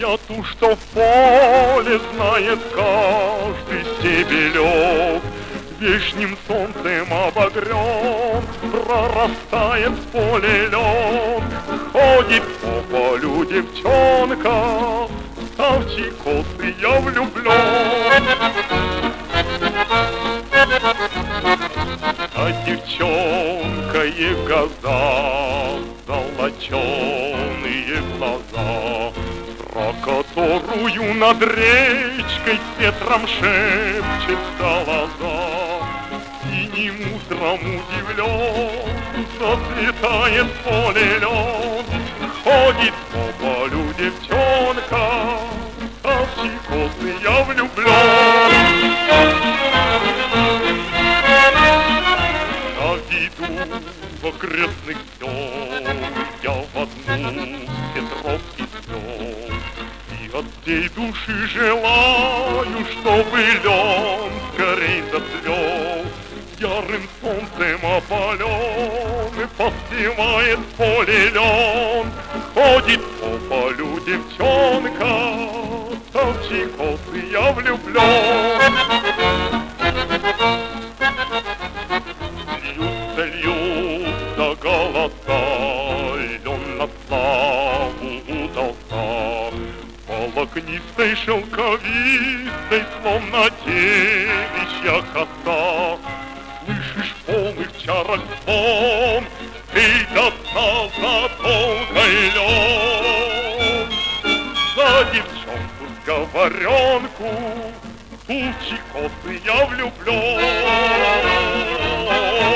ту, что в поле знает каждый стебелек. Вешним солнцем обогрен, прорастает в поле лед. Ходит по полю девчонка, ставьте косы, я влюблен. А девчонка и глаза, золоченые глаза, про которую над речкой с ветром шепчет солоза. Синим утром удивлен, зацветает в поле лед. Ходит по полю девчонка, ставьте косы, я влюблен. На виду в окрестных сел я в одну с Петровки свел. И от всей души желаю, чтобы лен скорей зацвел. Ярым солнцем опален и поспевает в поле лен. Ходит по полю девчонка, ставьте косы, я влюблен. Льются голоса, лен на славу удался. Волокнистой, шелковистой, словно девичья коса. Слышишь полных чарок звон, эй, до сна за долгой лен. За девчонку сговоренку, тучи косы, я влюблен.